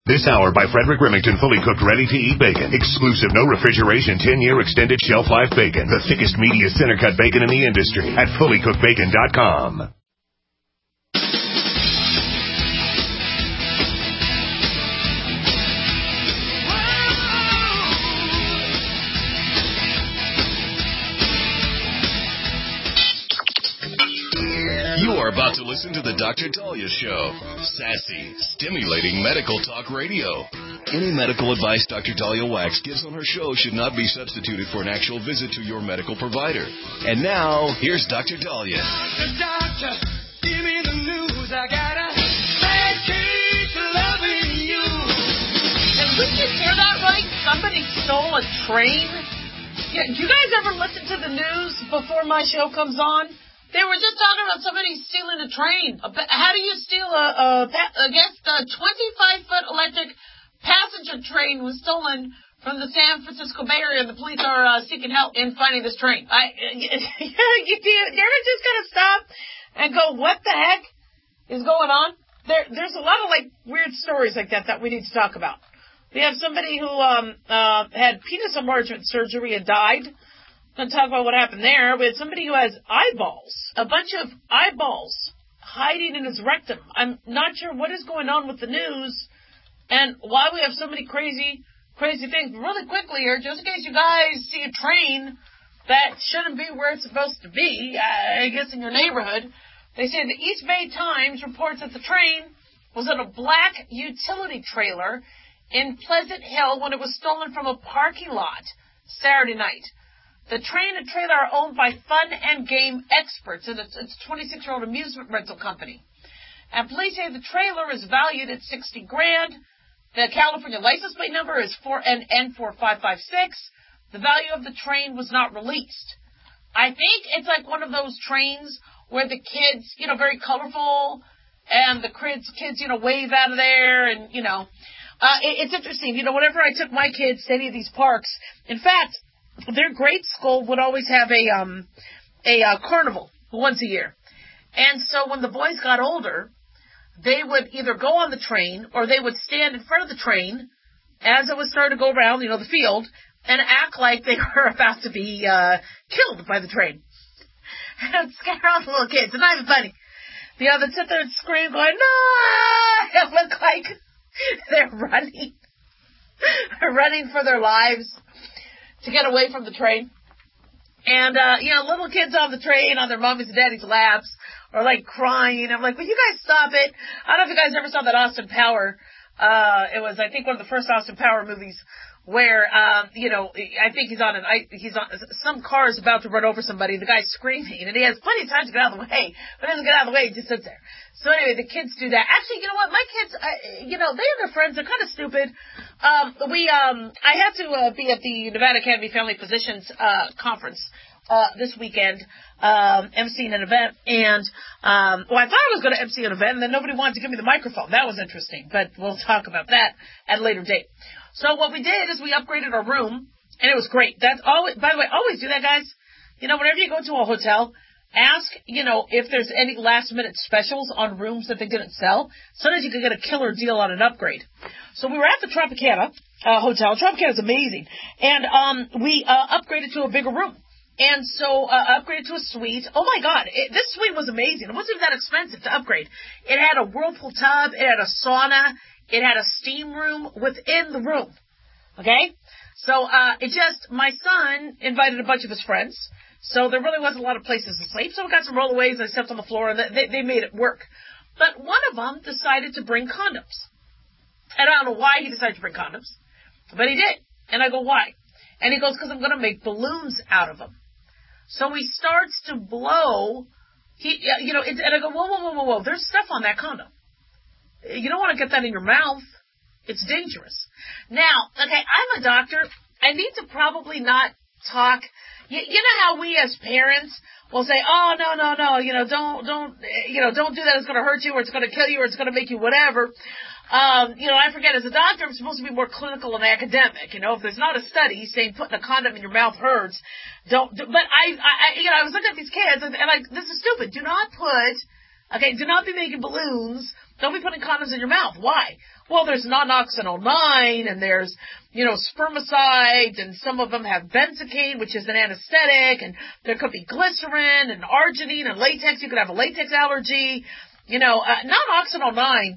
This hour by Frederick Remington, fully cooked, ready-to-eat bacon. Exclusive, no refrigeration, 10-year extended shelf life bacon. The thickest, meatiest, center-cut bacon in the industry at fullycookedbacon.com. You are about to listen to the Dr. Dahlia Show. Sassy, stimulating medical talk radio. Any medical advice Dr. Dahlia Wax gives on her show should not be substituted for an actual visit to your medical provider. And now, here's Dr. Dahlia. The doctor, give me the news. I got a bad case of loving you. Did you hear that right? Somebody stole a train? Yeah, do you guys ever listen to the news before my show comes on? They were just talking about somebody stealing a train. How do you steal a 25-foot electric passenger train was stolen from the San Francisco Bay Area, and the police are seeking help in finding this train. You ever just kind of stop and go, what the heck is going on? There's a lot of weird stories like that we need to talk about. We have somebody who had penis enlargement surgery and died. I'm going to talk about what happened there. We had somebody who has eyeballs, a bunch of eyeballs hiding in his rectum. I'm not sure what is going on with the news and why we have so many crazy things. But really quickly here, just in case you guys see a train that shouldn't be where it's supposed to be, I guess in your neighborhood, they say the East Bay Times reports that the train was in a black utility trailer in Pleasant Hill when it was stolen from a parking lot Saturday night. The train and trailer are owned by Fun and Game Experts, and it's a 26-year-old amusement rental company. And police say the trailer is valued at $60,000. The California license plate number is N4556. The value of the train was not released. I think it's like one of those trains where the kids, very colorful, and the kids, wave out of there, and, it's interesting. Whenever I took my kids to any of these parks, in fact, their grade school would always have a carnival once a year. And so when the boys got older, they would either go on the train or they would stand in front of the train as it was starting to go around, the field, and act like they were about to be killed by the train. And it would scare all the little kids. It's not even funny. They'd sit there and scream, going, no! It looked like they're running for their lives to get away from the train. And, little kids on the train on their mommy's and daddy's laps are, crying. I'm like, will you guys stop it? I don't know if you guys ever saw that Austin Power. It was, I think, one of the first Austin Power movies where, I think he's on some car is about to run over somebody. The guy's screaming, and he has plenty of time to get out of the way, but doesn't get out of the way. He just sits there. So anyway, the kids do that. Actually, you know what? My kids, they and their friends are kind of stupid. I had to be at the Nevada Academy Family Physicians conference this weekend, emceeing an event, and I thought I was going to emcee an event, and then nobody wanted to give me the microphone. That was interesting, but we'll talk about that at a later date. So what we did is we upgraded our room, and it was great. That's always, by the way, always do that, guys. Whenever you go to a hotel, ask, if there's any last-minute specials on rooms that they didn't sell. Sometimes you could get a killer deal on an upgrade. So we were at the Tropicana hotel. Tropicana is amazing. And we upgraded to a bigger room. And so upgraded to a suite. Oh, my God. This suite was amazing. It wasn't even that expensive to upgrade. It had a whirlpool tub. It had a sauna. It had a steam room within the room. Okay? So my son invited a bunch of his friends. So there really wasn't a lot of places to sleep. So we got some rollaways and I slept on the floor, and they made it work. But one of them decided to bring condoms. And I don't know why he decided to bring condoms, but he did. And I go, why? And he goes, because I'm going to make balloons out of them. So he starts to blow. And I go, whoa. There's stuff on that condom. You don't want to get that in your mouth. It's dangerous. Now, okay, I'm a doctor. I need to probably not talk. You know how we as parents will say, oh, no, don't do that. It's going to hurt you, or it's going to kill you, or it's going to make you whatever. I forget, as a doctor, I'm supposed to be more clinical and academic. If there's not a study saying putting a condom in your mouth hurts, but I was looking at these kids, and this is stupid. Do not be making balloons. Don't be putting condoms in your mouth. Why? Well, there's non-oxynol 9, and there's, spermicides, and some of them have benzocaine, which is an anesthetic, and there could be glycerin and arginine and latex. You could have a latex allergy. Non-oxynol 9,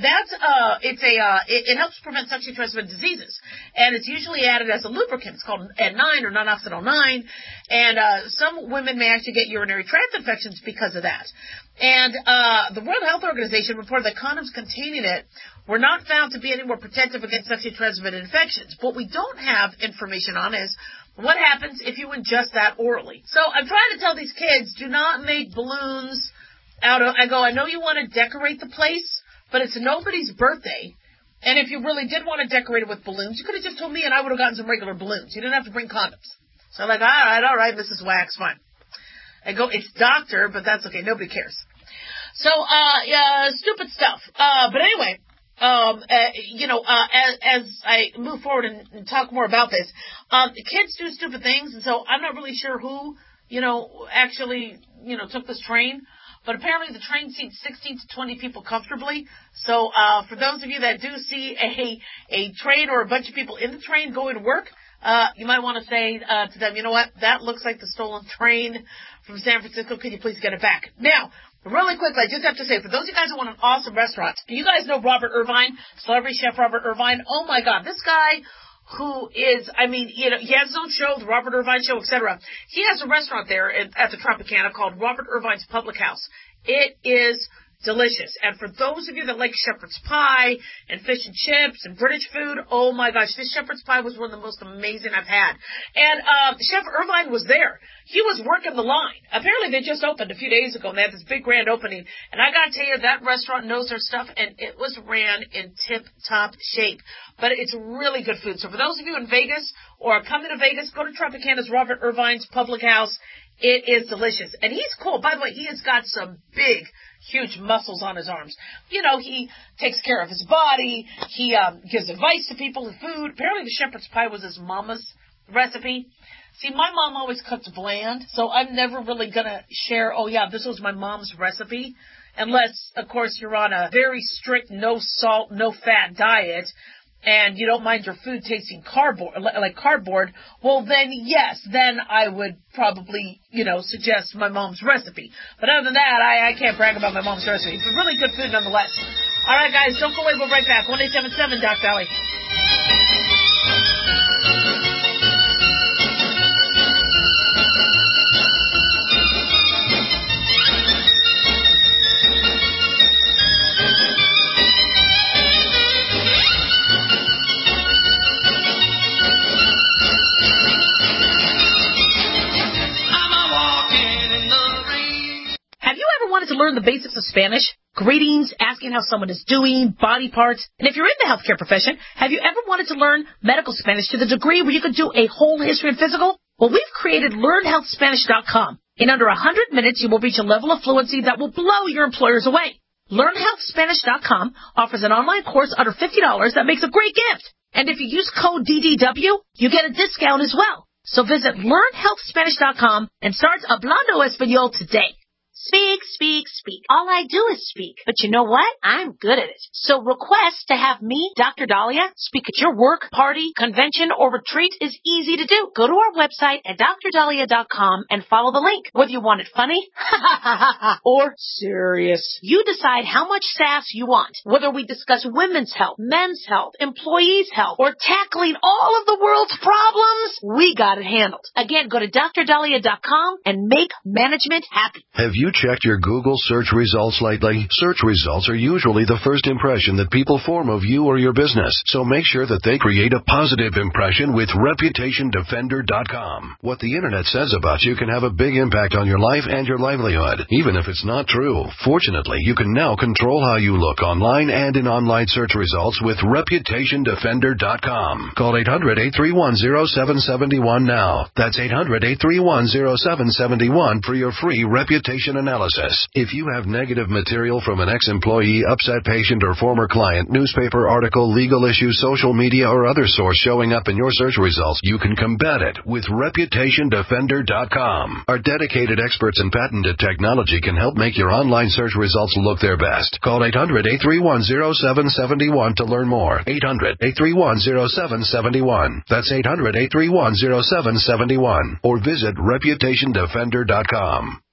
it helps prevent sexually transmitted diseases, and it's usually added as a lubricant. It's called N9 or non-oxynol 9, and some women may actually get urinary tract infections because of that. And the World Health Organization reported that condoms containing it were not found to be any more protective against sexually transmitted infections. What we don't have information on is what happens if you ingest that orally. So I'm trying to tell these kids, do not make balloons I know you want to decorate the place, but it's nobody's birthday. And if you really did want to decorate it with balloons, you could have just told me and I would have gotten some regular balloons. You didn't have to bring condoms. So I'm like, all right, Mrs. Wax, fine. I go, it's doctor, but that's okay. Nobody cares. So, stupid stuff. But anyway, as I move forward and talk more about this, kids do stupid things. And so I'm not really sure who, actually, took this train. But apparently the train seats 16 to 20 people comfortably. So for those of you that do see a train or a bunch of people in the train going to work, you might want to say to them, you know what, that looks like the stolen train from San Francisco. Could you please get it back? Now, really quickly, I just have to say, for those of you guys who want an awesome restaurant, you guys know Robert Irvine, celebrity chef Robert Irvine. Oh, my God, this guy who is, he has his own show, the Robert Irvine Show, etc. He has a restaurant there at the Tropicana called Robert Irvine's Public House. It is delicious. And for those of you that like shepherd's pie and fish and chips and British food, oh my gosh, this shepherd's pie was one of the most amazing I've had. And Chef Irvine was there. He was working the line. Apparently they just opened a few days ago and they had this big grand opening. And I gotta tell you, that restaurant knows their stuff and it was ran in tip-top shape. But it's really good food. So for those of you in Vegas or coming to Vegas, go to Tropicana's Robert Irvine's Public House. It is delicious. And he's cool. By the way, he has got some big, huge muscles on his arms. He takes care of his body. He gives advice to people with food. Apparently the shepherd's pie was his mama's recipe. See, my mom always cooks bland, so I'm never really going to share, this was my mom's recipe. Unless, of course, you're on a very strict no salt, no fat diet, and you don't mind your food tasting cardboard, well then, yes, then I would probably, suggest my mom's recipe. But other than that, I can't brag about my mom's recipe. It's really good food nonetheless. All right, guys, don't go away. We'll be right back. 1-877 Doc Valley. To learn the basics of Spanish, greetings, asking how someone is doing, body parts, and if you're in the healthcare profession, have you ever wanted to learn medical Spanish to the degree where you could do a whole history and physical? Well, we've created LearnHealthSpanish.com. In under 100 minutes, you will reach a level of fluency that will blow your employers away. LearnHealthSpanish.com offers an online course under $50 that makes a great gift. And if you use code DDW, you get a discount as well. So visit LearnHealthSpanish.com and start Hablando Español today. Speak, speak, speak. All I do is speak. But you know what? I'm good at it. So request to have me, Dr. Dahlia, speak at your work, party, convention, or retreat is easy to do. Go to our website at drdahlia.com and follow the link. Whether you want it funny, or serious. You decide how much sass you want. Whether we discuss women's health, men's health, employees' health, or tackling all of the world's problems, we got it handled. Again, go to drdahlia.com and make management happy. Have you checked your Google search results lately? Search results are usually the first impression that people form of you or your business, so make sure that they create a positive impression with ReputationDefender.com. What the internet says about you can have a big impact on your life and your livelihood, even if it's not true. Fortunately, you can now control how you look online and in online search results with ReputationDefender.com. Call 800-831-0771 now. That's 800-831-0771 for your free reputation analysis. If you have negative material from an ex-employee, upset patient, or former client, newspaper article, legal issue, social media, or other source showing up in your search results, you can combat it with ReputationDefender.com. Our dedicated experts in patented technology can help make your online search results look their best. Call 800-831-0771 to learn more. 800-831-0771. That's 800-831-0771. Or visit ReputationDefender.com.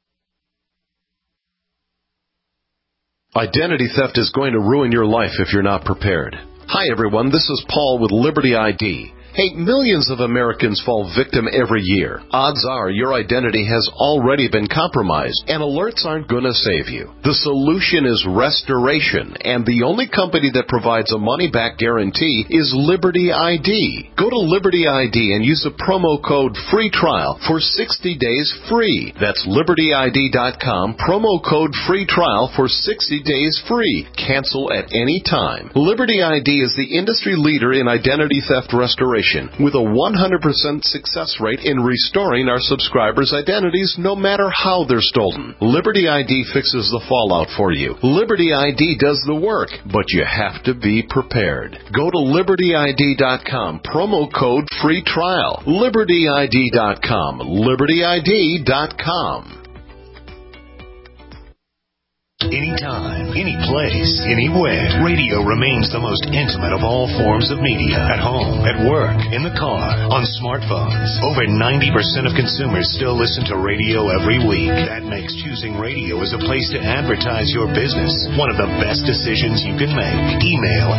Identity theft is going to ruin your life if you're not prepared. Hi, everyone. This is Paul with Liberty ID. Hey, millions of Americans fall victim every year. Odds are your identity has already been compromised, and alerts aren't going to save you. The solution is restoration, and the only company that provides a money-back guarantee is Liberty ID. Go to Liberty ID and use the promo code FREE TRIAL for 60 days free. That's LibertyID.com, promo code FREE TRIAL for 60 days free. Cancel at any time. Liberty ID is the industry leader in identity theft restoration, with a 100% success rate in restoring our subscribers' identities no matter how they're stolen. Liberty ID fixes the fallout for you. Liberty ID does the work, but you have to be prepared. Go to LibertyID.com, promo code FREE TRIAL. LibertyID.com, LibertyID.com. Anytime, any place, anywhere, radio remains the most intimate of all forms of media. At home, at work, in the car, on smartphones. Over 90% of consumers still listen to radio every week. That makes choosing radio as a place to advertise your business one of the best decisions you can make. Email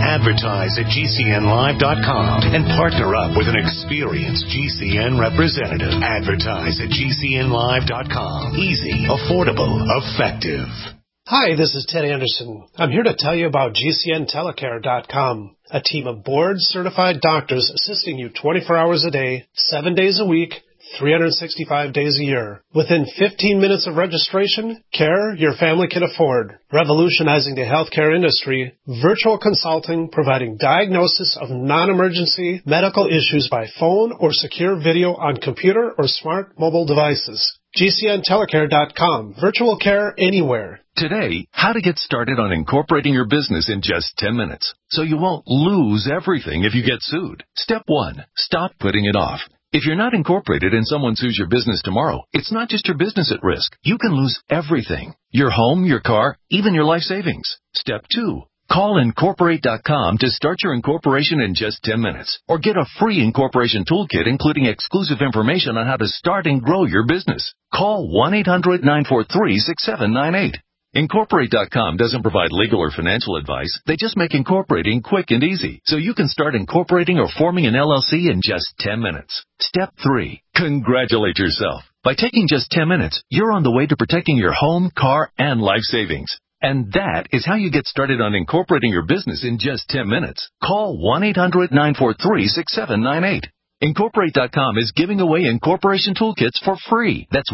advertise@gcnlive.com and partner up with an experienced GCN representative. Advertise at gcnlive.com. Easy, affordable, effective. Hi, this is Ted Anderson. I'm here to tell you about GCNtelecare.com, a team of board-certified doctors assisting you 24 hours a day, 7 days a week, 365 days a year. Within 15 minutes of registration, care your family can afford. Revolutionizing the healthcare industry, virtual consulting providing diagnosis of non-emergency medical issues by phone or secure video on computer or smart mobile devices. GCNtelecare.com. Virtual care anywhere. Today, how to get started on incorporating your business in just 10 minutes so you won't lose everything if you get sued. Step 1. Stop putting it off. If you're not incorporated and someone sues your business tomorrow, it's not just your business at risk. You can lose everything. Your home, your car, even your life savings. Step 2. Call Incorporate.com to start your incorporation in just 10 minutes. Or get a free incorporation toolkit including exclusive information on how to start and grow your business. Call 1-800-943-6798. Incorporate.com doesn't provide legal or financial advice. They just make incorporating quick and easy, so you can start incorporating or forming an LLC in just 10 minutes. Step 3. Congratulate yourself. By taking just 10 minutes, you're on the way to protecting your home, car, and life savings. And that is how you get started on incorporating your business in just 10 minutes. Call 1-800-943-6798. Incorporate.com is giving away incorporation toolkits for free. That's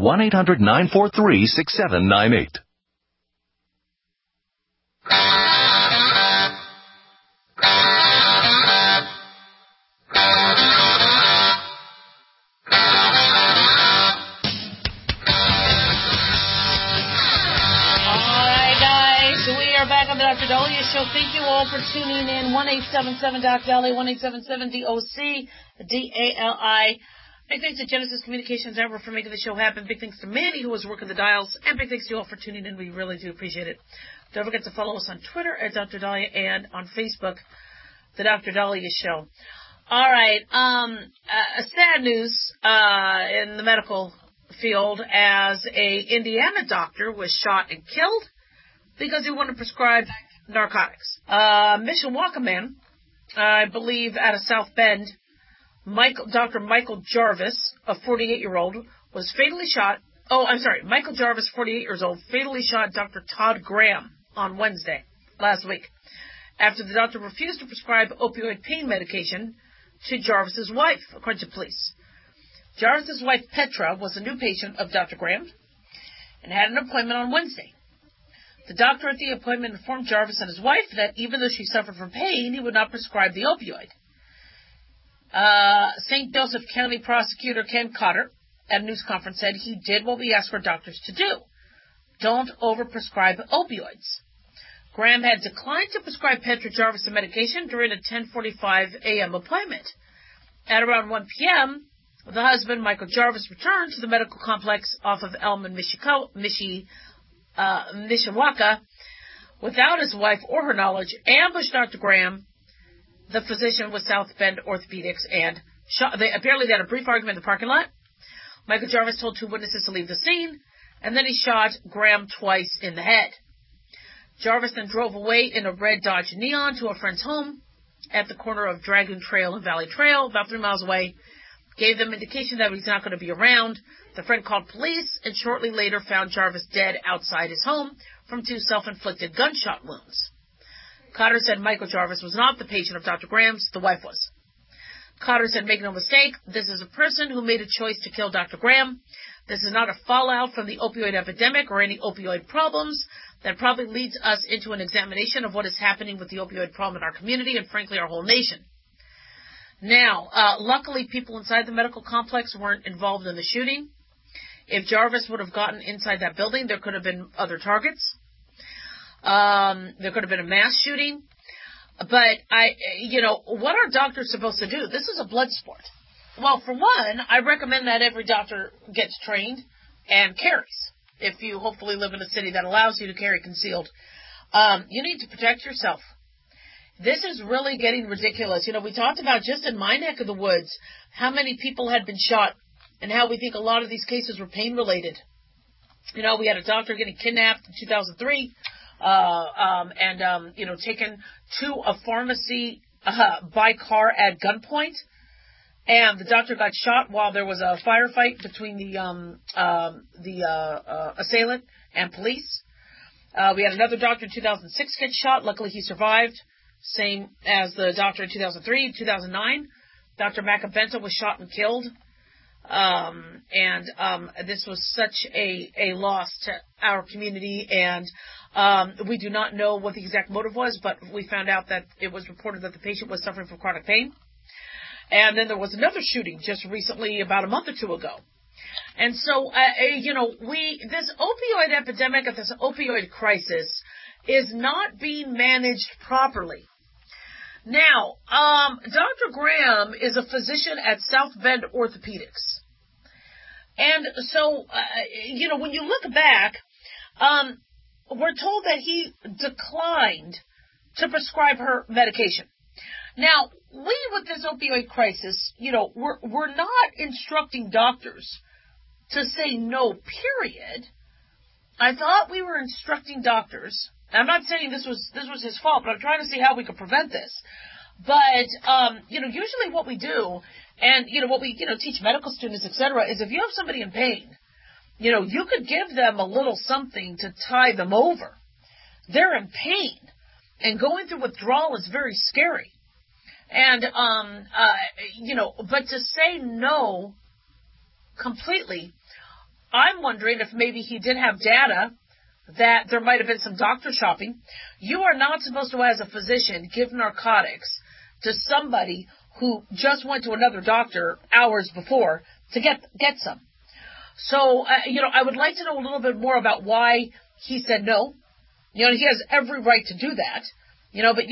1-800-943-6798. Back on the Dr. Dahlia Show. Thank you all for tuning in. 1-877-DOC-DALI, 1-877-DOC-DALI. Big thanks to Genesis Communications ever for making the show happen. Big thanks to Manny, who was working the dials. And big thanks to you all for tuning in. We really do appreciate it. Don't forget to follow us on Twitter at Dr. Dahlia and on Facebook, the Dr. Dahlia Show. All right. Sad news in the medical field as a Indiana doctor was shot and killed because he wanted to prescribe narcotics. Mishawaka man, I believe out of South Bend, Dr. Michael Jarvis, a 48-year-old, was fatally shot. Michael Jarvis, 48 years old, fatally shot Dr. Todd Graham on Wednesday, last week, after the doctor refused to prescribe opioid pain medication to Jarvis's wife, according to police. Jarvis's wife, Petra, was a new patient of Dr. Graham and had an appointment on Wednesday. The doctor at the appointment informed Jarvis and his wife that even though she suffered from pain, he would not prescribe the opioid. St. Joseph County Prosecutor Ken Cotter at a news conference said he did what we asked for doctors to do. don't overprescribe opioids. Graham had declined to prescribe Petra Jarvis a medication during a 10:45 a.m. appointment. At around 1 p.m., the husband, Michael Jarvis, returned to the medical complex off of Elman, Mishawaka, without his wife or her knowledge, ambushed Dr. Graham, the physician with South Bend Orthopedics, and shot. Apparently they had a brief argument in the parking lot. Michael Jarvis told 2 witnesses to leave the scene, and then he shot Graham twice in the head. Jarvis then drove away in a red Dodge Neon to a friend's home at the corner of Dragoon Trail and Valley Trail, about 3 miles away, gave them indication that he's not going to be around. The friend called police and shortly later found Jarvis dead outside his home from 2 self-inflicted gunshot wounds. Cotter said Michael Jarvis was not the patient of Dr. Graham's, the wife was. Cotter said, make no mistake, this is a person who made a choice to kill Dr. Graham. This is not a fallout from the opioid epidemic or any opioid problems. That probably leads us into an examination of what is happening with the opioid problem in our community and, frankly, our whole nation. Now, luckily, people inside the medical complex weren't involved in the shooting. If Jarvis would have gotten inside that building, there could have been other targets. There could have been a mass shooting. But, what are doctors supposed to do? This is a blood sport. Well, for one, I recommend that every doctor gets trained and carries. If you hopefully live in a city that allows you to carry concealed, you need to protect yourself. This is really getting ridiculous. We talked about just in my neck of the woods how many people had been shot and how we think a lot of these cases were pain-related. We had a doctor getting kidnapped in 2003 and taken to a pharmacy by car at gunpoint. And the doctor got shot while there was a firefight between the assailant and police. We had another doctor in 2006 get shot. Luckily, he survived. Same as the doctor in 2003. 2009, Dr. Macabenta was shot and killed. This was such a loss to our community. And we do not know what the exact motive was, but we found out that it was reported that the patient was suffering from chronic pain. And then there was another shooting just recently, about a month or 2 ago. And so, this opioid epidemic and this opioid crisis is not being managed properly. Now, Dr. Graham is a physician at South Bend Orthopedics. And so, when you look back, we're told that he declined to prescribe her medication. Now, we, with this opioid crisis, we're not instructing doctors to say no, period. I thought we were instructing doctors. I'm not saying this was his fault, but I'm trying to see how we could prevent this. But, usually what we do, and, what we, teach medical students, etc., is if you have somebody in pain, you could give them a little something to tie them over. They're in pain, and going through withdrawal is very scary. And, but to say no completely, I'm wondering if maybe he did have data that there might have been some doctor shopping. You are not supposed to, as a physician, give narcotics to somebody who just went to another doctor hours before to get some. So, I would like to know a little bit more about why he said no. He has every right to do that. But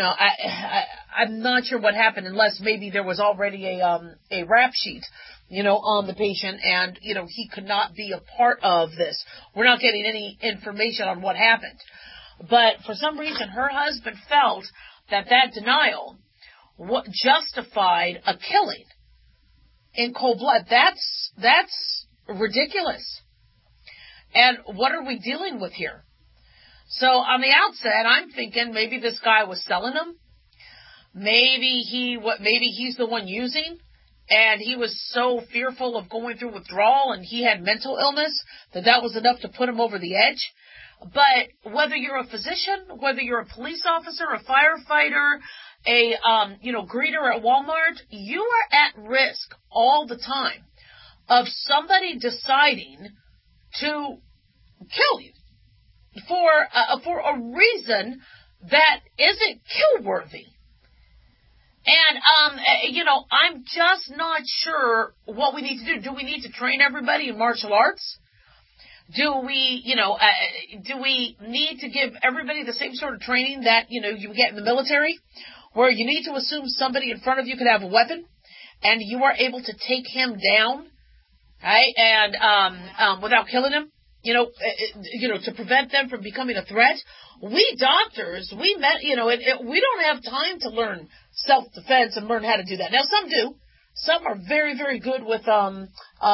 I'm not sure what happened unless maybe there was already a rap sheet, on the patient and, he could not be a part of this. We're not getting any information on what happened. But for some reason, her husband felt that denial justified a killing in cold blood. That's ridiculous. And what are we dealing with here? So on the outset, I'm thinking maybe this guy was selling them. Maybe he's the one using, and he was so fearful of going through withdrawal, and he had mental illness that was enough to put him over the edge. But whether you're a physician, whether you're a police officer, a firefighter, a greeter at Walmart, you are at risk all the time of somebody deciding to kill you for a reason that isn't kill-worthy. And, I'm just not sure what we need to do. Do we need to train everybody in martial arts? Do we need to give everybody the same sort of training that, you get in the military, where you need to assume somebody in front of you could have a weapon and you are able to take him down, right? And, without killing him, to prevent them from becoming a threat. We doctors, we don't have time to learn self-defense and learn how to do that. Now, some do. Some are very, very good with, weapons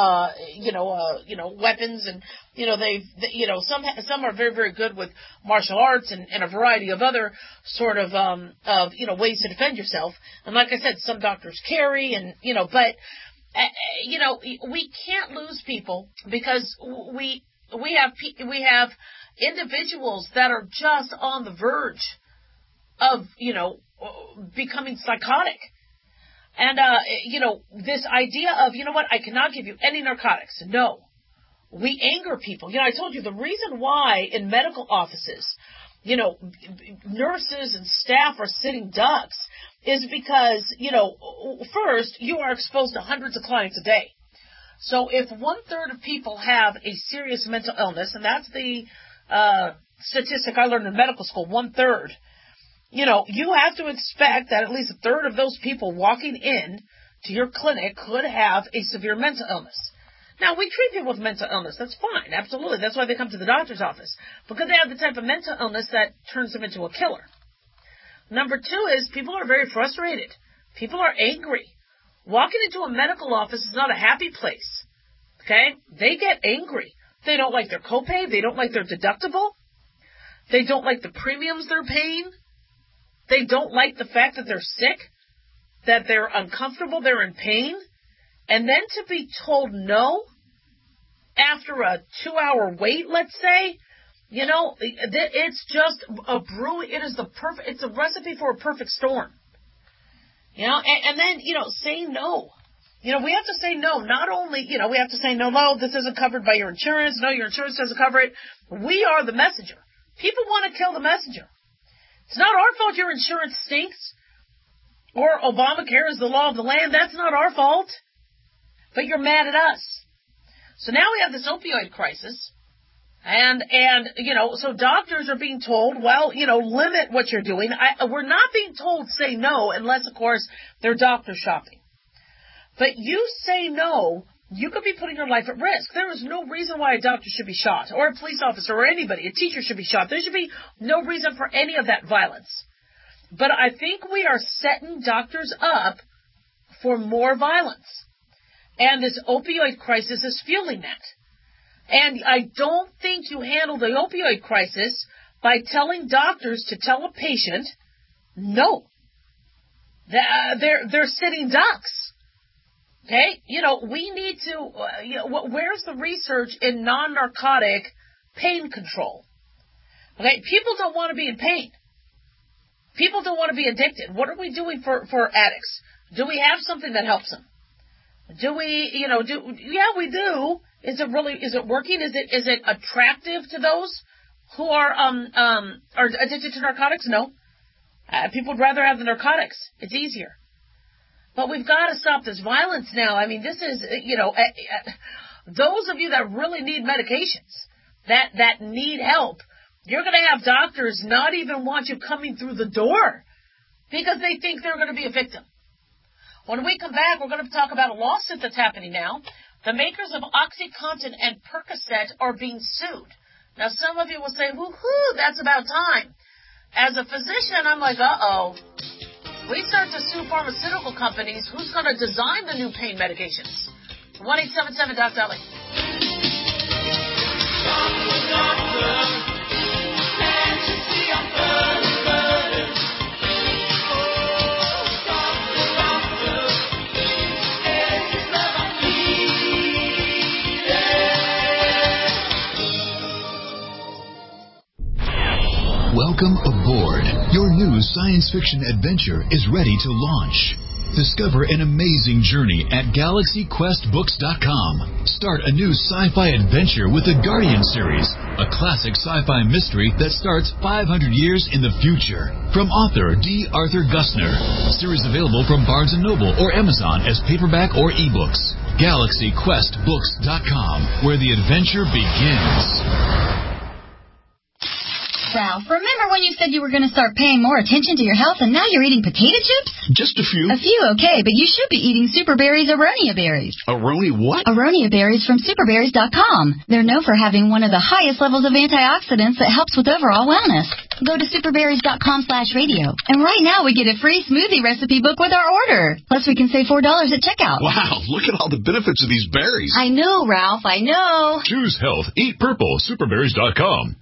and, some are very, very good with martial arts and a variety of other sort of, ways to defend yourself. And like I said, some doctors carry and, but, we can't lose people because we have individuals that are just on the verge of, becoming psychotic. And, this idea of, I cannot give you any narcotics. No. We anger people. I told you the reason why in medical offices, nurses and staff are sitting ducks is because, first, you are exposed to hundreds of clients a day. So if 1/3 of people have a serious mental illness, and that's the statistic I learned in medical school, 1/3, you have to expect that at least 1/3 of those people walking in to your clinic could have a severe mental illness. Now, we treat people with mental illness. That's fine. Absolutely. That's why they come to the doctor's office. Because they have the type of mental illness that turns them into a killer. Number 2 is people are very frustrated. People are angry. Walking into a medical office is not a happy place. Okay? They get angry. They don't like their copay. They don't like their deductible. They don't like the premiums they're paying. They don't like the fact that they're sick, that they're uncomfortable, they're in pain. And then to be told no after a 2-hour wait, let's say, it's just it's a recipe for a perfect storm. And then, say no. We have to say no. Not only, we have to say no, this isn't covered by your insurance. No, your insurance doesn't cover it. We are the messenger. People want to kill the messenger. It's not our fault your insurance stinks or Obamacare is the law of the land. That's not our fault. But you're mad at us. So now we have this opioid crisis. And so doctors are being told, limit what you're doing. We're not being told say no unless, of course, they're doctor shopping. But you say no, you could be putting your life at risk. There is no reason why a doctor should be shot, or a police officer, or anybody. A teacher should be shot. There should be no reason for any of that violence. But I think we are setting doctors up for more violence. And this opioid crisis is fueling that. And I don't think you handle the opioid crisis by telling doctors to tell a patient, no. They're sitting ducks. Okay? We need to, where's the research in non-narcotic pain control? Okay? People don't want to be in pain. People don't want to be addicted. What are we doing for addicts? Do we have something that helps them? Do we, yeah, we do. Is it working? Is it attractive to those who are addicted to narcotics? No. People would rather have the narcotics. It's easier. But we've got to stop this violence now. I mean, this is, those of you that really need medications, that need help, you're going to have doctors not even want you coming through the door because they think they're going to be a victim. When we come back, we're going to talk about a lawsuit that's happening now. The makers of OxyContin and Percocet are being sued. Now, some of you will say, woo-hoo, that's about time. As a physician, I'm like, uh-oh. We start to sue pharmaceutical companies. Who's going to design the new pain medications? 1-877-DOC-DOLLY. Welcome aboard. Your new science fiction adventure is ready to launch. Discover an amazing journey at GalaxyQuestBooks.com. Start a new sci-fi adventure with the Guardian series, a classic sci-fi mystery that starts 500 years in the future. From author D. Arthur Gusner. Series available from Barnes & Noble or Amazon as paperback or ebooks. GalaxyQuestBooks.com, where the adventure begins. Ralph, remember when you said you were going to start paying more attention to your health and now you're eating potato chips? Just a few. A few, okay, but you should be eating Super Berries Aronia berries. Aronia what? Aronia berries from superberries.com. They're known for having one of the highest levels of antioxidants that helps with overall wellness. Go to superberries.com/radio. And right now we get a free smoothie recipe book with our order. Plus we can save $4 at checkout. Wow, look at all the benefits of these berries. I know, Ralph, I know. Choose health. Eat purple. Superberries.com.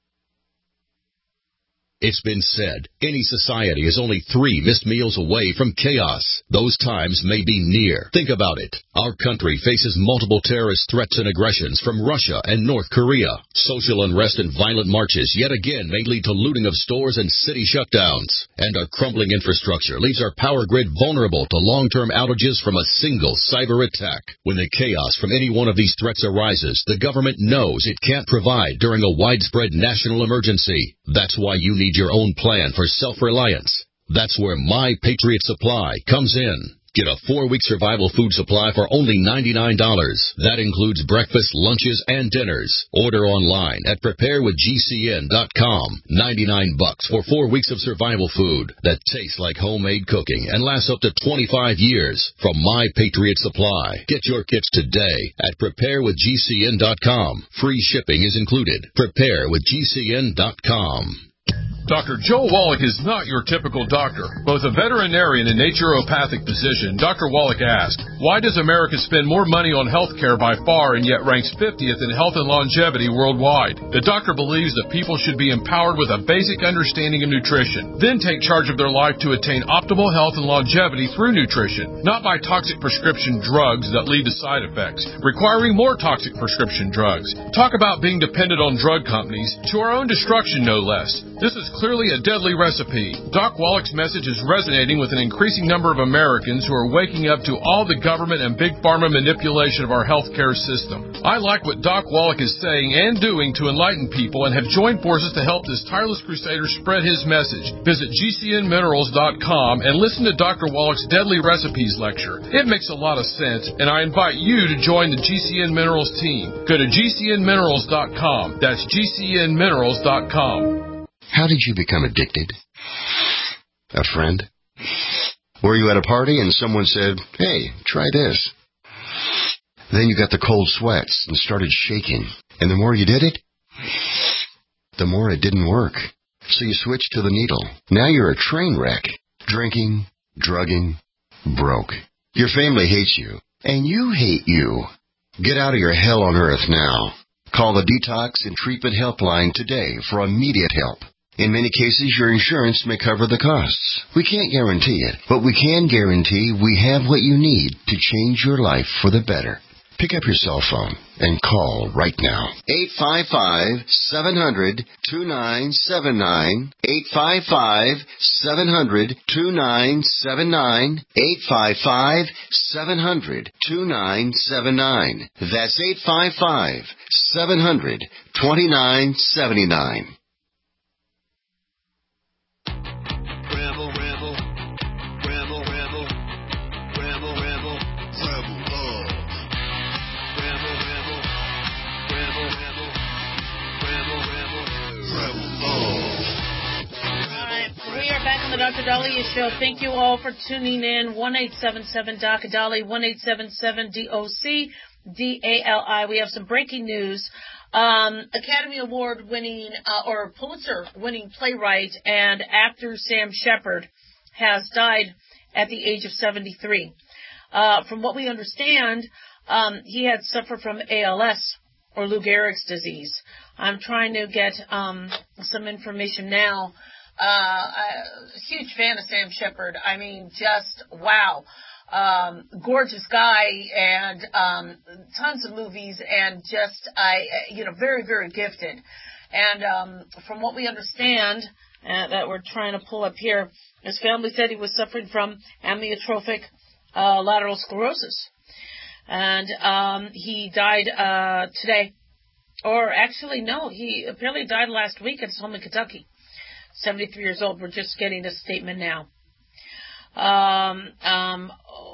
It's been said, any society is only 3 missed meals away from chaos. Those times may be near. Think about it. Our country faces multiple terrorist threats and aggressions from Russia and North Korea. Social unrest and violent marches yet again may lead to looting of stores and city shutdowns. And our crumbling infrastructure leaves our power grid vulnerable to long-term outages from a single cyber attack. When the chaos from any one of these threats arises, the government knows it can't provide during a widespread national emergency. That's why you need your own plan for self-reliance. That's where My Patriot Supply comes in. Get a 4-week survival food supply for only $99. That includes breakfast, lunches, and dinners. Order online at preparewithgcn.com. $99 for 4 weeks of survival food that tastes like homemade cooking and lasts up to 25 years from My Patriot Supply. Get your kits today at preparewithgcn.com. Free shipping is included. Preparewithgcn.com. Dr. Joe Wallach is not your typical doctor. Both a veterinarian and naturopathic physician, Dr. Wallach asked, why does America spend more money on health care by far and yet ranks 50th in health and longevity worldwide? The doctor believes that people should be empowered with a basic understanding of nutrition, then take charge of their life to attain optimal health and longevity through nutrition, not by toxic prescription drugs that lead to side effects, requiring more toxic prescription drugs. Talk about being dependent on drug companies, to our own destruction no less. This is clearly a deadly recipe. Doc Wallach's message is resonating with an increasing number of Americans who are waking up to all the government and big pharma manipulation of our healthcare system. I like what Doc Wallach is saying and doing to enlighten people and have joined forces to help this tireless crusader spread his message. Visit GCNminerals.com and listen to Dr. Wallach's Deadly Recipes lecture. It makes a lot of sense, and I invite you to join the GCN Minerals team. Go to GCNminerals.com. That's GCNminerals.com. How did you become addicted? A friend? Were you at a party and someone said, hey, try this? Then you got the cold sweats and started shaking. And the more you did it, the more it didn't work. So you switched to the needle. Now you're a train wreck. Drinking, drugging, broke. Your family hates you. And you hate you. Get out of your hell on earth now. Call the Detox and Treatment Helpline today for immediate help. In many cases, your insurance may cover the costs. We can't guarantee it, but we can guarantee we have what you need to change your life for the better. Pick up your cell phone and call right now. 855-700-2979. 855-700-2979. 855-700-2979. That's 855-700-2979. The Dr. Dahlia Show. Thank you all for tuning in. 1-877-Dr. Dali, 1-877-DOC-DALI. We have some breaking news. Academy Award winning, or Pulitzer winning playwright and actor Sam Shepard has died at the age of 73. From what we understand, he had suffered from ALS, or Lou Gehrig's disease. I'm trying to get some information now. Huge fan of Sam Shepard. I mean, just wow. Gorgeous guy and tons of movies and just very, very gifted. And from what we understand, that we're trying to pull up here, his family said he was suffering from amyotrophic lateral sclerosis. And he died today. Or actually, no, he apparently died last week at his home in Kentucky. 73 years old. We're just getting a statement now.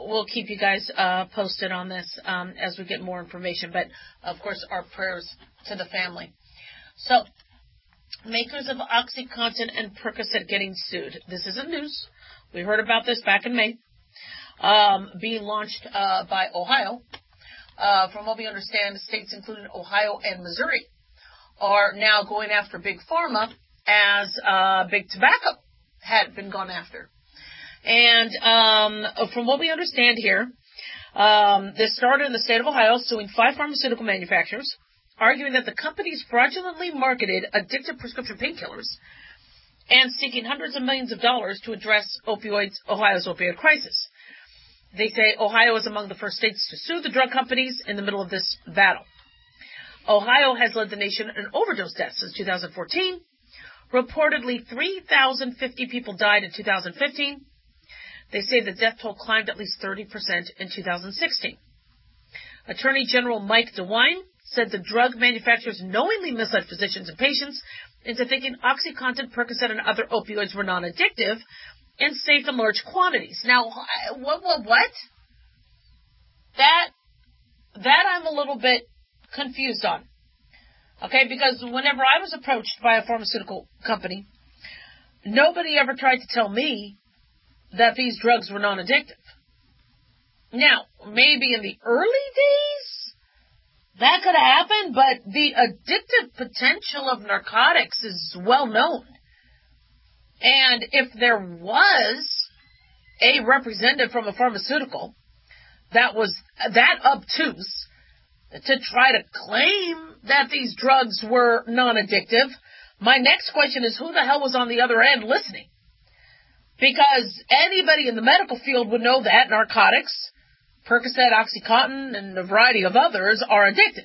we'll keep you guys posted on this as we get more information. But, of course, our prayers to the family. So, makers of OxyContin and Percocet getting sued. This isn't news. We heard about this back in May. Being launched by Ohio. From what we understand, states including Ohio and Missouri are now going after Big Pharma as Big Tobacco had been gone after. And from what we understand here, this started in the state of Ohio, suing 5 pharmaceutical manufacturers, arguing that the companies fraudulently marketed addictive prescription painkillers and seeking hundreds of millions of dollars to address Ohio's opioid crisis. They say Ohio is among the first states to sue the drug companies in the middle of this battle. Ohio has led the nation in overdose deaths since 2014. Reportedly, 3,050 people died in 2015. They say the death toll climbed at least 30% in 2016. Attorney General Mike DeWine said the drug manufacturers knowingly misled physicians and patients into thinking OxyContin, Percocet, and other opioids were non-addictive and safe in large quantities. Now, what? That I'm a little bit confused on. Okay, because whenever I was approached by a pharmaceutical company, nobody ever tried to tell me that these drugs were non-addictive. Now, maybe in the early days, that could have happened, but the addictive potential of narcotics is well known. And if there was a representative from a pharmaceutical that was that obtuse to try to claim that these drugs were non-addictive, my next question is who the hell was on the other end listening? Because anybody in the medical field would know that narcotics, Percocet, OxyContin, and a variety of others are addictive.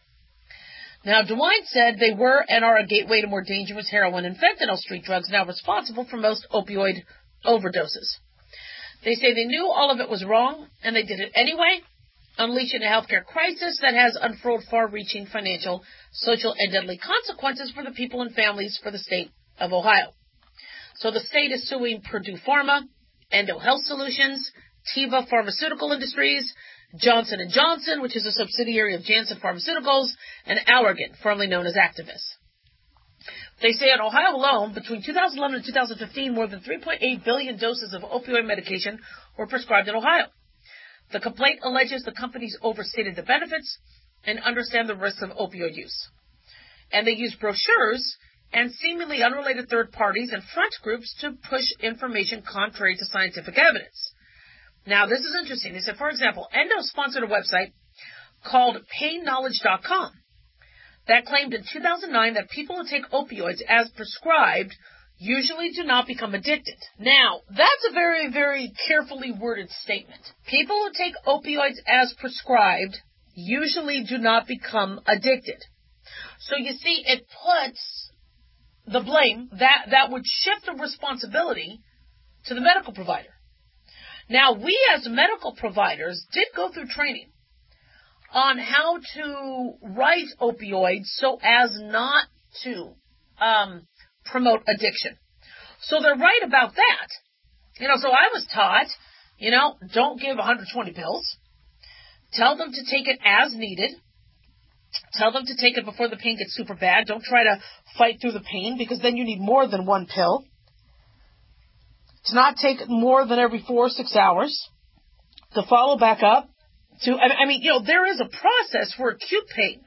Now, DeWine said they were and are a gateway to more dangerous heroin and fentanyl street drugs now responsible for most opioid overdoses. They say they knew all of it was wrong, and they did it anyway, unleashing a healthcare crisis that has unfurled far-reaching financial, social, and deadly consequences for the people and families for the state of Ohio. So the state is suing Purdue Pharma, Endo Health Solutions, Teva Pharmaceutical Industries, Johnson & Johnson, which is a subsidiary of Janssen Pharmaceuticals, and Allergan, formerly known as Actavis. They say in Ohio alone, between 2011 and 2015, more than 3.8 billion doses of opioid medication were prescribed in Ohio. The complaint alleges the companies overstated the benefits and understand the risks of opioid use. And they use brochures and seemingly unrelated third parties and front groups to push information contrary to scientific evidence. Now, this is interesting. They said, for example, Endo sponsored a website called PainKnowledge.com that claimed in 2009 that people who take opioids as prescribed usually do not become addicted. Now, that's a very, very carefully worded statement. People who take opioids as prescribed usually do not become addicted. So you see, it puts the blame, that would shift the responsibility to the medical provider. Now, we as medical providers did go through training on how to write opioids so as not to promote addiction. So they're right about that. So I was taught, don't give 120 pills. Tell them to take it as needed. Tell them to take it before the pain gets super bad. Don't try to fight through the pain because then you need more than one pill. To not take it more than every 4 or 6 hours. To follow back up. There is a process for acute pain.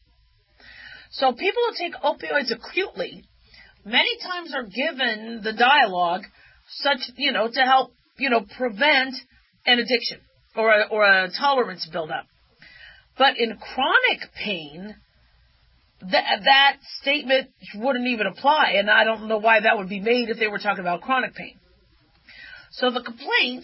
So people who take opioids acutely many times are given the dialogue such, to help, prevent an addiction or a tolerance buildup. But in chronic pain, that statement wouldn't even apply, and I don't know why that would be made if they were talking about chronic pain. So the complaint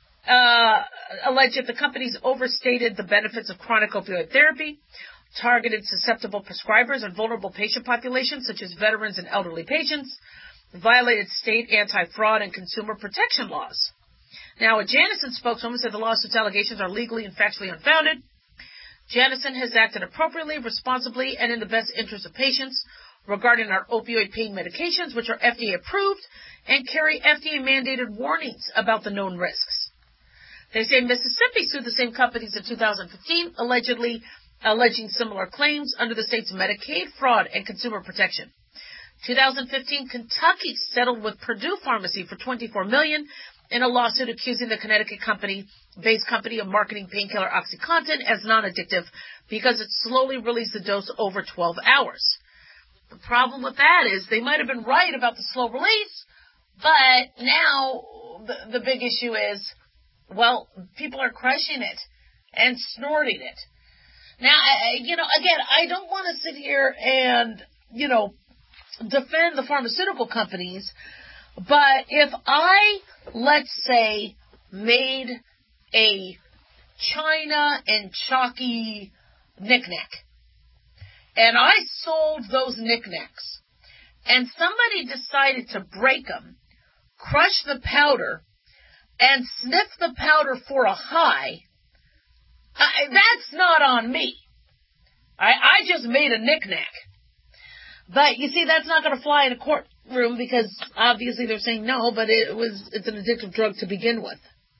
alleged that the companies overstated the benefits of chronic opioid therapy, targeted susceptible prescribers and vulnerable patient populations such as veterans and elderly patients, violated state anti-fraud and consumer protection laws. Now, a Janssen spokeswoman said the lawsuit's allegations are legally and factually unfounded. Janssen has acted appropriately, responsibly, and in the best interest of patients regarding our opioid pain medications, which are FDA approved and carry FDA mandated warnings about the known risks. They say Mississippi sued the same companies in 2015, alleging similar claims under the state's Medicaid fraud and consumer protection. 2015, Kentucky settled with Purdue Pharmacy for $24 million in a lawsuit accusing the Connecticut based company of marketing painkiller OxyContin as non-addictive because it slowly released the dose over 12 hours. The problem with that is they might have been right about the slow release, but now the big issue is, well, people are crushing it and snorting it. Now, again, I don't want to sit here and, defend the pharmaceutical companies, but if I, let's say, made a China and Chalky knick-knack, and I sold those knick-knacks, and somebody decided to break them, crush the powder, and sniff the powder for a high, that's not on me. I just made a knick-knack. But, you see, that's not going to fly in a courtroom because obviously they're saying no, but it's an addictive drug to begin with.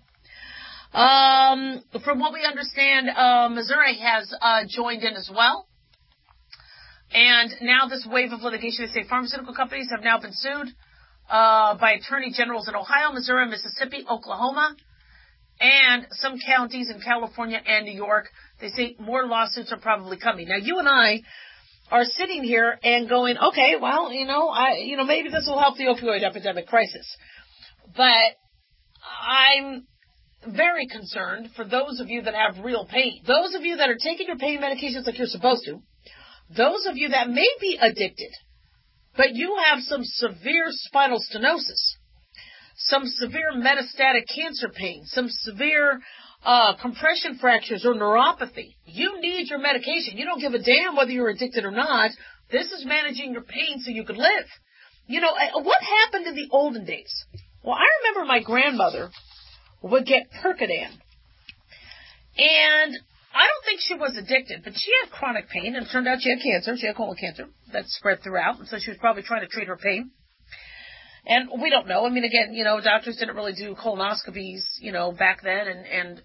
From what we understand, Missouri has joined in as well. And now this wave of litigation, they say pharmaceutical companies have now been sued by attorney generals in Ohio, Missouri, Mississippi, Oklahoma, and some counties in California and New York. They say more lawsuits are probably coming. Now, you and I are sitting here and going, okay, well, maybe this will help the opioid epidemic crisis. But I'm very concerned for those of you that have real pain. Those of you that are taking your pain medications like you're supposed to. Those of you that may be addicted, but you have some severe spinal stenosis, some severe metastatic cancer pain, some severe compression fractures or neuropathy. You need your medication. You don't give a damn whether you're addicted or not. This is managing your pain so you can live. What happened in the olden days? Well, I remember my grandmother would get Percodan. And I don't think she was addicted, but she had chronic pain, and it turned out she had cancer. She had colon cancer that spread throughout, and so she was probably trying to treat her pain. And we don't know. I mean, again, doctors didn't really do colonoscopies, back then. And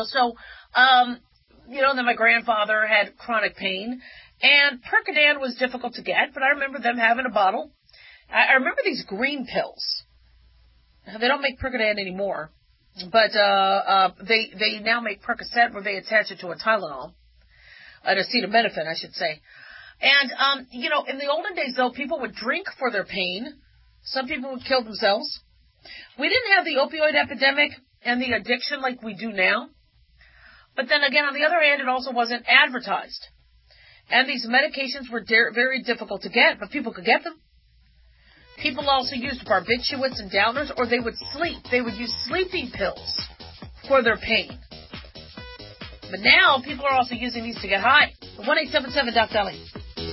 then my grandfather had chronic pain. And Percodan was difficult to get, but I remember them having a bottle. I remember these green pills. They don't make Percodan anymore. But they now make Percocet where they attach it to a Tylenol. An acetaminophen, I should say. And, in the olden days, though, people would drink for their pain. Some people would kill themselves. We didn't have the opioid epidemic and the addiction like we do now. But then again, on the other hand, it also wasn't advertised. And these medications were very difficult to get, but people could get them. People also used barbiturates and downers, or they would sleep. They would use sleeping pills for their pain. But now, people are also using these to get high. 1-877-DOC-DALY.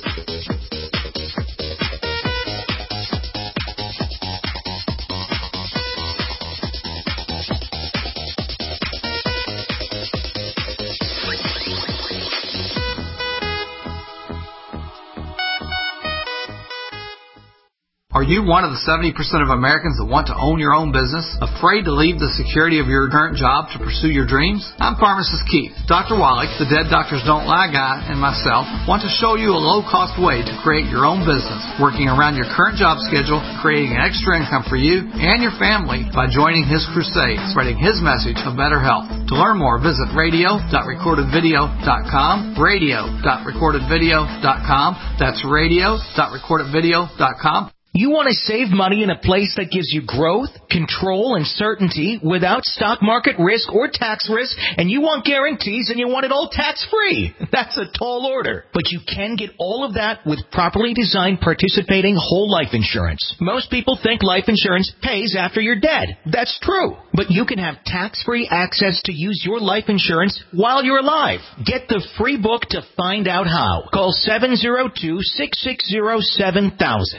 Are you one of the 70% of Americans that want to own your own business? Afraid to leave the security of your current job to pursue your dreams? I'm Pharmacist Keith. Dr. Wallach, the Dead Doctors Don't Lie guy, and myself want to show you a low-cost way to create your own business, working around your current job schedule, creating an extra income for you and your family by joining his crusade, spreading his message of better health. To learn more, visit radio.recordedvideo.com, radio.recordedvideo.com. That's radio.recordedvideo.com. You want to save money in a place that gives you growth, control, and certainty without stock market risk or tax risk, and you want guarantees and you want it all tax-free. That's a tall order. But you can get all of that with properly designed participating whole life insurance. Most people think life insurance pays after you're dead. That's true. But you can have tax-free access to use your life insurance while you're alive. Get the free book to find out how. Call 702-660-7000.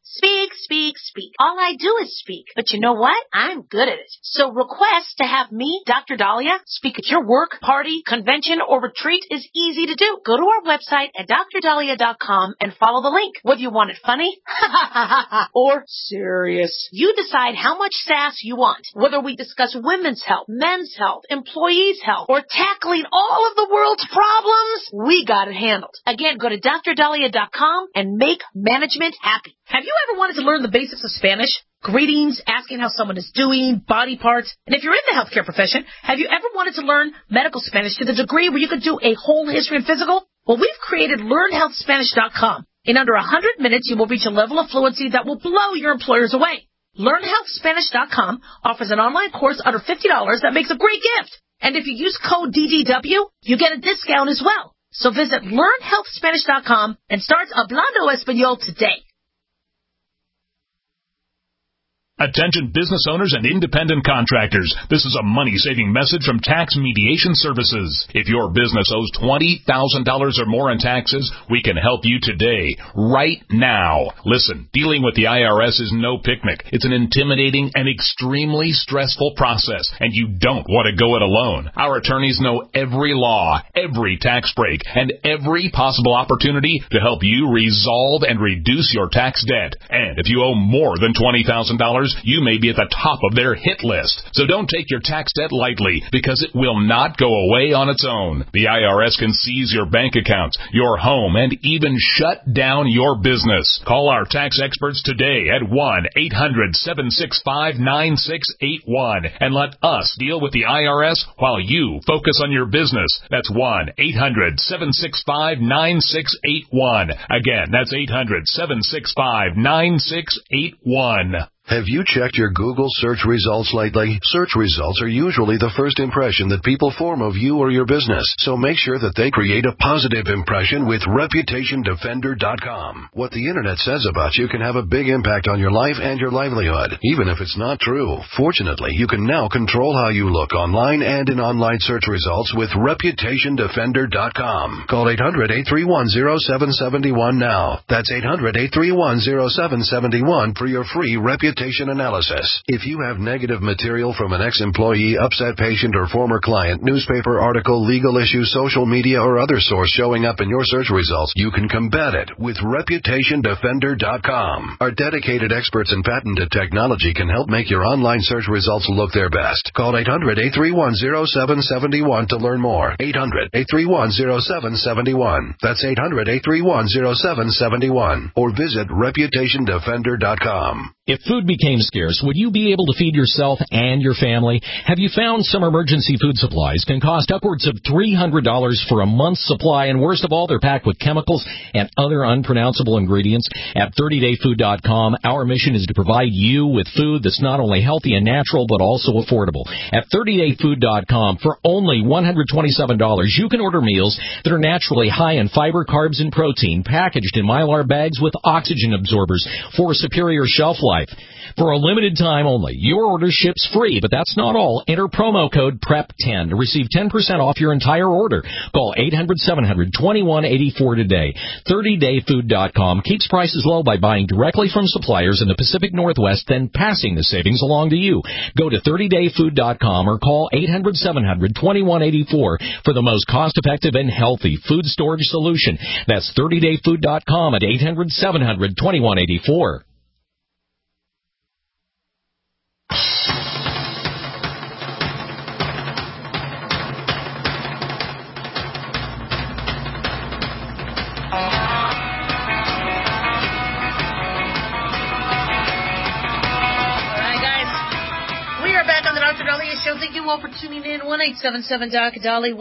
Speak, speak, speak. All I do is speak. But you know what? I'm good at it. So request to have me, Dr. Dahlia, speak at your work, party, convention, or retreat is easy to do. Go to our website at drdahlia.com and follow the link. Whether you want it funny or serious, you decide how much sass you want. Whether we discuss women's health, men's health, employees' health, or tackling all of the world's problems, we got it handled. Again, go to drdahlia.com and make management happy. Have you ever wanted to learn the basics of Spanish? Greetings, asking how someone is doing, body parts. And if you're in the healthcare profession, have you ever wanted to learn medical Spanish to the degree where you could do a whole history and physical? Well, we've created LearnHealthSpanish.com. In under 100 minutes, you will reach a level of fluency that will blow your employers away. LearnHealthSpanish.com offers an online course under $50 that makes a great gift. And if you use code DDW, you get a discount as well. So visit LearnHealthSpanish.com and start Hablando Español today. Attention business owners and independent contractors. This is a money-saving message from Tax Mediation Services. If your business owes $20,000 or more in taxes, we can help you today, right now. Listen, dealing with the IRS is no picnic. It's an intimidating and extremely stressful process, and you don't want to go it alone. Our attorneys know every law, every tax break, and every possible opportunity to help you resolve and reduce your tax debt. And if you owe more than $20,000, you may be at the top of their hit list. So don't take your tax debt lightly, because it will not go away on its own. The IRS can seize your bank accounts, your home, and even shut down your business. Call our tax experts today at 1-800-765-9681 and let us deal with the IRS while you focus on your business. That's 1-800-765-9681. Again, that's 800-765-9681. Have you checked your Google search results lately? Search results are usually the first impression that people form of you or your business, so make sure that they create a positive impression with ReputationDefender.com. What the Internet says about you can have a big impact on your life and your livelihood, even if it's not true. Fortunately, you can now control how you look online and in online search results with ReputationDefender.com. Call 800-831-0771 now. That's 800-831-0771 for your free reputation analysis. If you have negative material from an ex-employee, upset patient, or former client, newspaper article, legal issue, social media, or other source showing up in your search results, you can combat it with ReputationDefender.com. Our dedicated experts in patented technology can help make your online search results look their best. Call 800-831-0771 to learn more. 800-831-0771. That's 800-831-0771. Or visit ReputationDefender.com. If food became scarce, would you be able to feed yourself and your family? Have you found some emergency food supplies can cost upwards of $300 for a month's supply, and worst of all, they're packed with chemicals and other unpronounceable ingredients? At 30dayfood.com, our mission is to provide you with food that's not only healthy and natural, but also affordable. At 30dayfood.com, for only $127, you can order meals that are naturally high in fiber, carbs, and protein, packaged in Mylar bags with oxygen absorbers for a superior shelf life. For a limited time only, your order ships free, but that's not all. Enter promo code PREP10 to receive 10% off your entire order. Call 800-700-2184 today. 30dayfood.com keeps prices low by buying directly from suppliers in the Pacific Northwest, then passing the savings along to you. Go to 30dayfood.com or call 800-700-2184 for the most cost-effective and healthy food storage solution. That's 30dayfood.com at 800-700-2184. Show. Thank you all for tuning in. 1-877-DOC-DOLLY,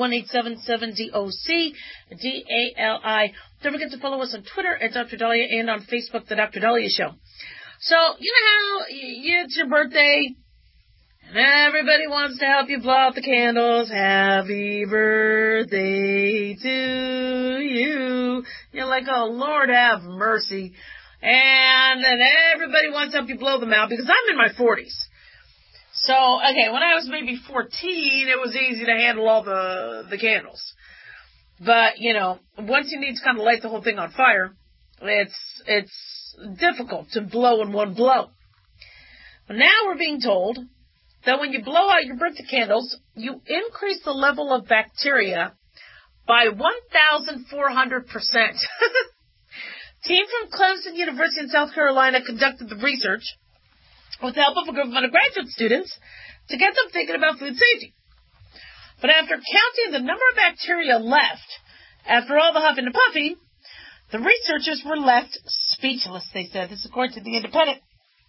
1-877-DOC-DALI. Don't forget to follow us on Twitter at Dr. Dahlia and on Facebook, The Dr. Dahlia Show. So, you know how it's your birthday and everybody wants to help you blow out the candles. Happy birthday to you. You're like, oh, Lord have mercy. And then everybody wants to help you blow them out because I'm in my 40s. So, okay, when I was maybe 14, it was easy to handle all the candles. But, you know, once you need to kind of light the whole thing on fire, it's difficult to blow in one blow. But now we're being told that when you blow out your birthday candles, you increase the level of bacteria by 1,400%. Team from Clemson University in South Carolina conducted the research with the help of a group of undergraduate students to get them thinking about food safety. But after counting the number of bacteria left after all the huffing and puffing, the researchers were left speechless, they said. This is according to The Independent.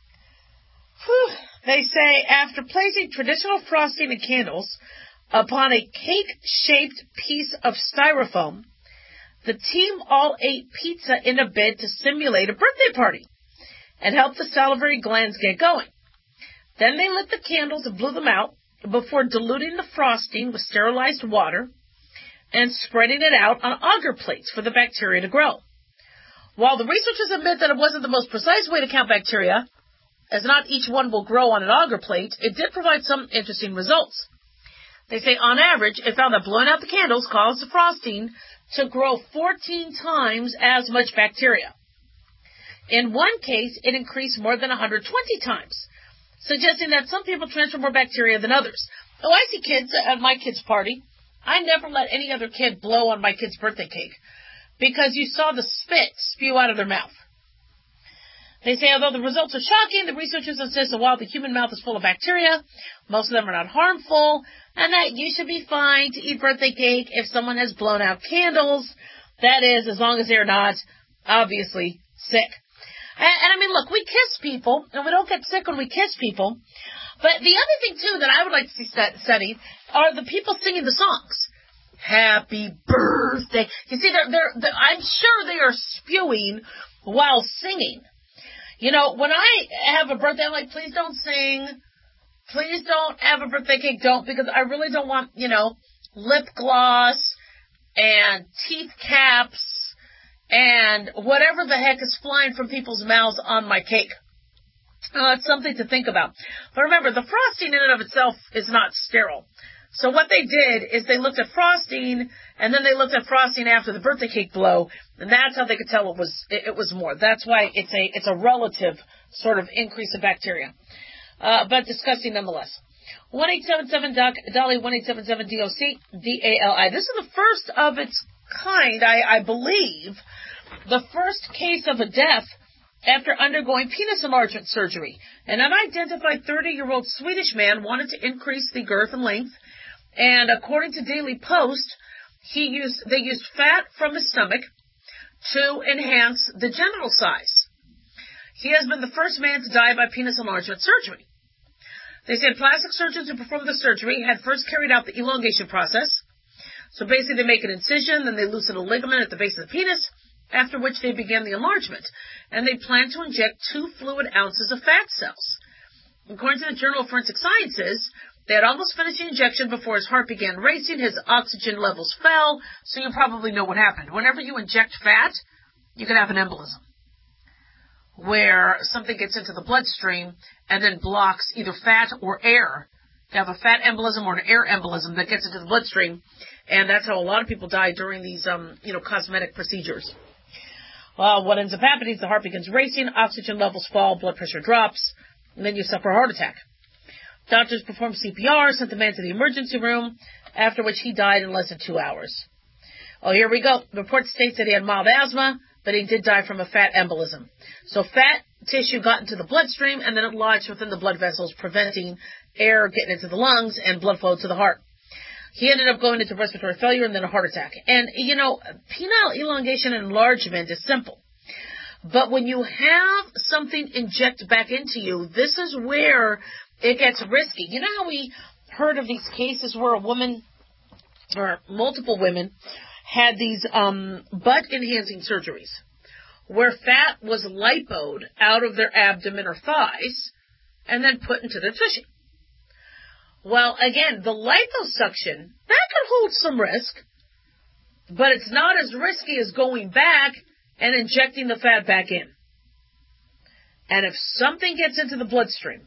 They say after placing traditional frosting and candles upon a cake-shaped piece of styrofoam, the team all ate pizza in a bid to simulate a birthday party and help the salivary glands get going. Then they lit the candles and blew them out before diluting the frosting with sterilized water and spreading it out on agar plates for the bacteria to grow. While the researchers admit that it wasn't the most precise way to count bacteria, as not each one will grow on an agar plate, it did provide some interesting results. They say on average, it found that blowing out the candles caused the frosting to grow 14 times as much bacteria. In one case, it increased more than 120 times, suggesting that some people transfer more bacteria than others. Oh, I see kids at my kid's party. I never let any other kid blow on my kid's birthday cake because you saw the spit spew out of their mouth. They say although the results are shocking, the researchers insist that while the human mouth is full of bacteria, most of them are not harmful, and that you should be fine to eat birthday cake if someone has blown out candles. That is, as long as they're not, obviously, sick. And I mean, look, we kiss people, and we don't get sick when we kiss people. But the other thing, too, that I would like to see studied are the people singing the songs. Happy birthday. You see, I'm sure they are spewing while singing. You know, when I have a birthday, I'm like, please don't sing. Please don't have a birthday cake. Don't, because I really don't want, lip gloss and teeth caps and whatever the heck is flying from people's mouths on my cake. It's something to think about. But remember, the frosting in and of itself is not sterile. So what they did is they looked at frosting, and then they looked at frosting after the birthday cake blow, and that's how they could tell it was more. That's why it's a relative sort of increase of bacteria. But disgusting nonetheless. 1-877-DOC-DOLLY, 1-877-DOC-DALI. This is the first of its kind, I believe, the first case of a death after undergoing penis enlargement surgery. An unidentified 30-year-old Swedish man wanted to increase the girth and length, and according to Daily Post, they used fat from his stomach to enhance the genital size. He has been the first man to die by penis enlargement surgery. They said plastic surgeons who performed the surgery had first carried out the elongation process. So basically they make an incision, then they loosen a ligament at the base of the penis, after which they began the enlargement. And they plan to inject 2 fluid ounces of fat cells. According to the Journal of Forensic Sciences, they had almost finished the injection before his heart began racing, his oxygen levels fell, so you probably know what happened. Whenever you inject fat, you can have an embolism, where something gets into the bloodstream and then blocks either fat or air. You have a fat embolism or an air embolism that gets into the bloodstream, and that's how a lot of people die during these, cosmetic procedures. Well, what ends up happening is the heart begins racing, oxygen levels fall, blood pressure drops, and then you suffer a heart attack. Doctors performed CPR, sent the man to the emergency room, after which he died in less than 2 hours. Oh, here we go. The report states that he had mild asthma, but he did die from a fat embolism. So fat tissue got into the bloodstream, and then it lodged within the blood vessels, preventing air getting into the lungs and blood flow to the heart. He ended up going into respiratory failure and then a heart attack. And, penile elongation and enlargement is simple. But when you have something inject back into you, this is where it gets risky. You know how we heard of these cases where a woman, or multiple women, had these butt-enhancing surgeries, where fat was lipoed out of their abdomen or thighs and then put into their tushy. Well, again, the liposuction, that could hold some risk, but it's not as risky as going back and injecting the fat back in. And if something gets into the bloodstream,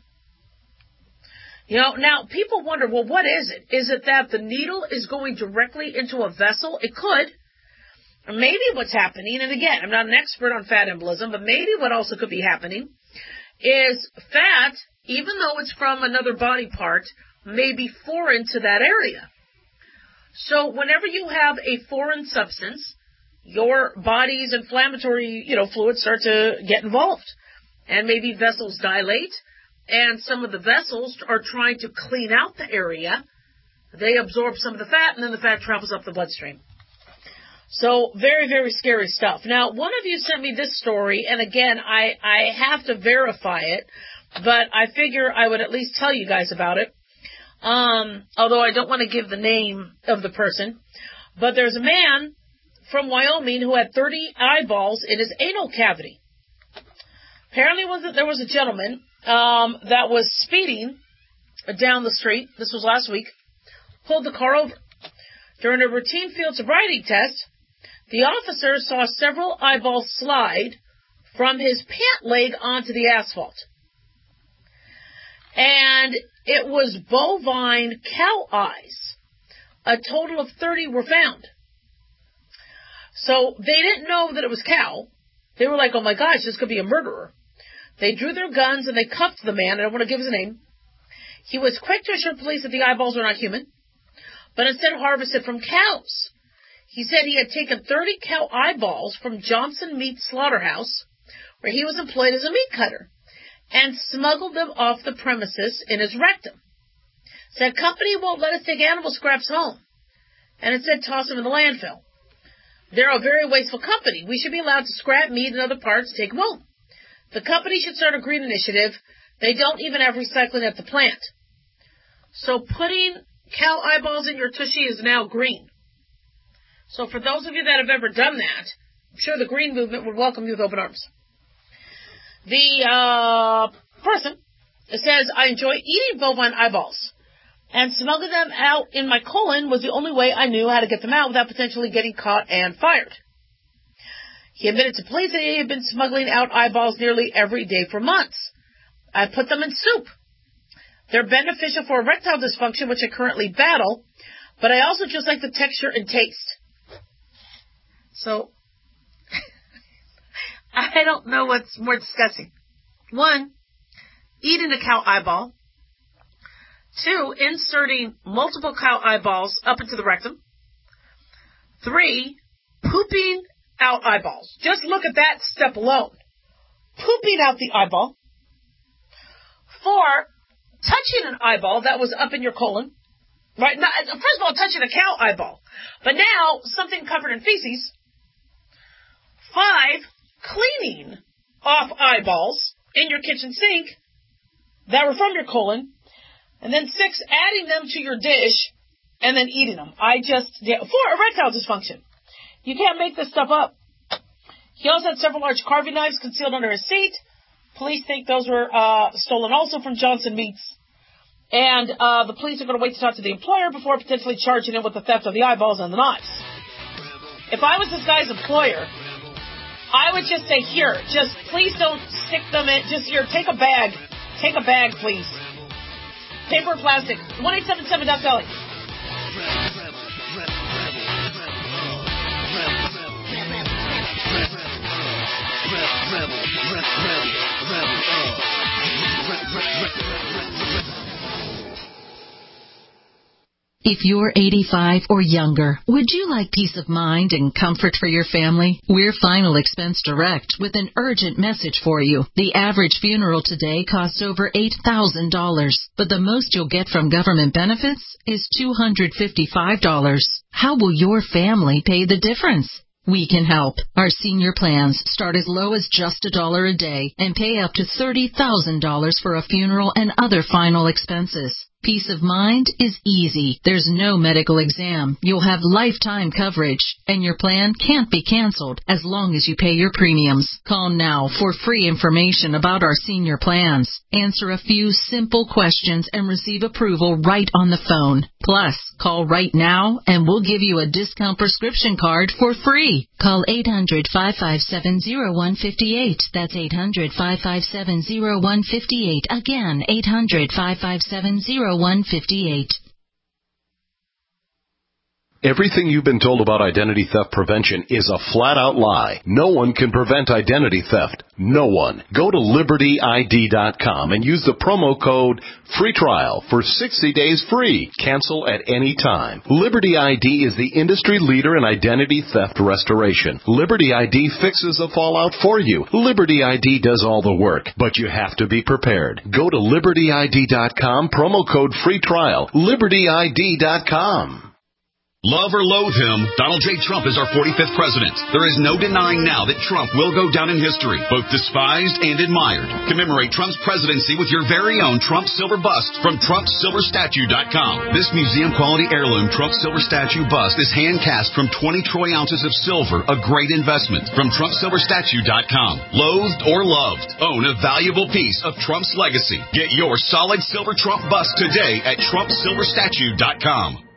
now people wonder, well, what is it? Is it that the needle is going directly into a vessel? It could. maybe what's happening, and again, I'm not an expert on fat embolism, but maybe what also could be happening is fat, even though it's from another body part, may be foreign to that area. So whenever you have a foreign substance, your body's inflammatory, fluids start to get involved. And maybe vessels dilate, and some of the vessels are trying to clean out the area. They absorb some of the fat, and then the fat travels up the bloodstream. So very, very scary stuff. Now, one of you sent me this story, and again, I have to verify it, but I figure I would at least tell you guys about it. Although I don't want to give the name of the person. But there's a man from Wyoming who had 30 eyeballs in his anal cavity. Apparently there was a gentleman that was speeding down the street. This was last week. Pulled the car over. During a routine field sobriety test, the officer saw several eyeballs slide from his pant leg onto the asphalt. And it was bovine cow eyes. A total of 30 were found. So they didn't know that it was cow. They were like, oh my gosh, this could be a murderer. They drew their guns and they cuffed the man. I don't want to give his name. He was quick to assure police that the eyeballs were not human, but instead harvested from cows. He said he had taken 30 cow eyeballs from Johnson Meat Slaughterhouse, where he was employed as a meat cutter, and smuggled them off the premises in his rectum. Said, company won't let us take animal scraps home. And it said, toss them in the landfill. They're a very wasteful company. We should be allowed to scrap meat and other parts and take them home. The company should start a green initiative. They don't even have recycling at the plant. So putting cow eyeballs in your tushy is now green. So for those of you that have ever done that, I'm sure the green movement would welcome you with open arms. The person says, I enjoy eating bovine eyeballs, and smuggling them out in my colon was the only way I knew how to get them out without potentially getting caught and fired. He admitted to police that he had been smuggling out eyeballs nearly every day for months. I put them in soup. They're beneficial for erectile dysfunction, which I currently battle, but I also just like the texture and taste. So, I don't know what's more disgusting. 1, eating a cow eyeball. 2, inserting multiple cow eyeballs up into the rectum. 3, pooping out eyeballs. Just look at that step alone. Pooping out the eyeball. 4, touching an eyeball that was up in your colon. Right? Now, first of all, touching a cow eyeball. But now, something covered in feces. 5, cleaning off eyeballs in your kitchen sink that were from your colon. And then 6, adding them to your dish and then eating them. 4, erectile dysfunction. You can't make this stuff up. He also had several large carving knives concealed under his seat. Police think those were stolen also from Johnson Meats. And the police are going to wait to talk to the employer before potentially charging him with the theft of the eyeballs and the knives. If I was this guy's employer, I would just say, here, just please don't stick them in. Just here, take a bag. Take a bag, please. Paper or plastic. 1-877-DOC-DOLLY. If you're 85 or younger, would you like peace of mind and comfort for your family? We're Final Expense Direct with an urgent message for you. The average funeral today costs over $8,000, but the most you'll get from government benefits is $255. How will your family pay the difference? We can help. Our senior plans start as low as just $1 a day and pay up to $30,000 for a funeral and other final expenses. Peace of mind is easy. There's no medical exam. You'll have lifetime coverage, and your plan can't be canceled as long as you pay your premiums. Call now for free information about our senior plans. Answer a few simple questions and receive approval right on the phone. Plus, call right now and we'll give you a discount prescription card for free. Call 800-557-0158. That's 800-557-0158. Again, 800-557-0158. Everything you've been told about identity theft prevention is a flat-out lie. No one can prevent identity theft. No one. Go to LibertyID.com and use the promo code FREETRIAL for 60 days free. Cancel at any time. Liberty ID is the industry leader in identity theft restoration. Liberty ID fixes the fallout for you. Liberty ID does all the work, but you have to be prepared. Go to LibertyID.com, promo code FREETRIAL. LibertyID.com. Love or loathe him, Donald J. Trump is our 45th president. There is no denying now that Trump will go down in history, both despised and admired. Commemorate Trump's presidency with your very own Trump silver bust from TrumpSilverStatue.com. This museum-quality heirloom Trump silver statue bust is hand-cast from 20 troy ounces of silver, a great investment. From TrumpSilverStatue.com. Loathed or loved, own a valuable piece of Trump's legacy. Get your solid silver Trump bust today at TrumpSilverStatue.com.